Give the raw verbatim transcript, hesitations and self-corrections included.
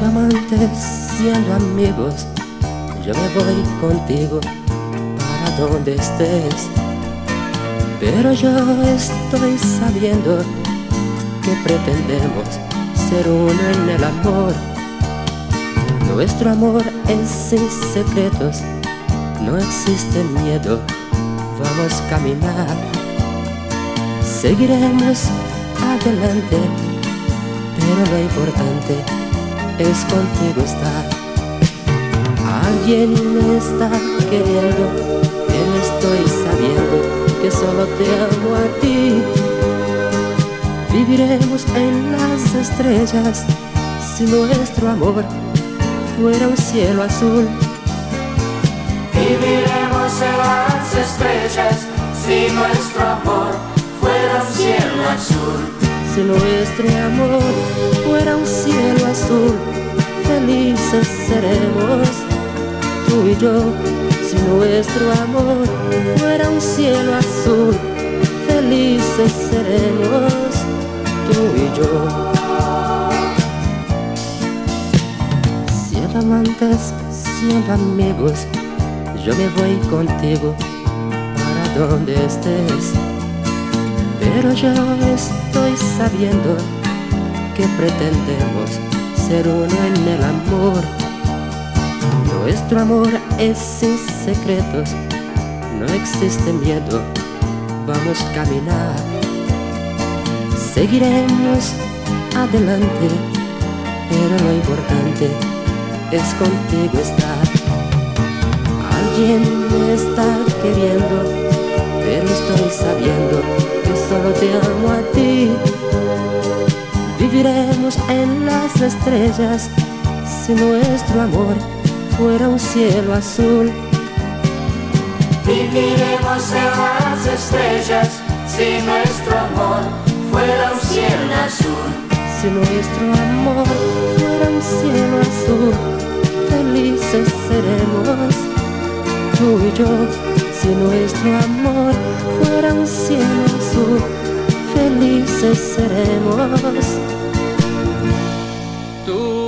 amantes, siendo amigos, yo me voy contigo para donde estés. Pero yo estoy sabiendo que pretendemos ser uno en el amor. Nuestro amor es sin secretos, no existe miedo, vamos a caminar. Seguiremos adelante, pero lo importante es contigo estar. Alguien me está queriendo, pero estoy sabiendo que solo te amo a ti. Viviremos en las estrellas si nuestro amor fuera un cielo azul. Viviremos en las estrellas si nuestro amor fuera un cielo azul. Si nuestro amor fuera un cielo azul, felices seremos tú y yo. Si nuestro amor fuera un cielo azul, felices seremos tú y yo. Siendo amantes, siendo amigos, yo me voy contigo para donde estés. Pero yo estoy sabiendo que pretendemos ser uno en el amor. Nuestro amor es sin secretos, no existe miedo, vamos a caminar. Seguiremos adelante, pero lo importante es contigo estar. Alguien me está queriendo, pero estoy sabiendo que solo te amo a ti. Viviremos en las estrellas si nuestro amor fuera un cielo azul. Viviremos en las estrellas si nuestro amor fuera un cielo azul. Si nuestro amor fuera un cielo azul, felices seremos tú y yo. Si nuestro amor fuera un cielo azul, felices seremos tú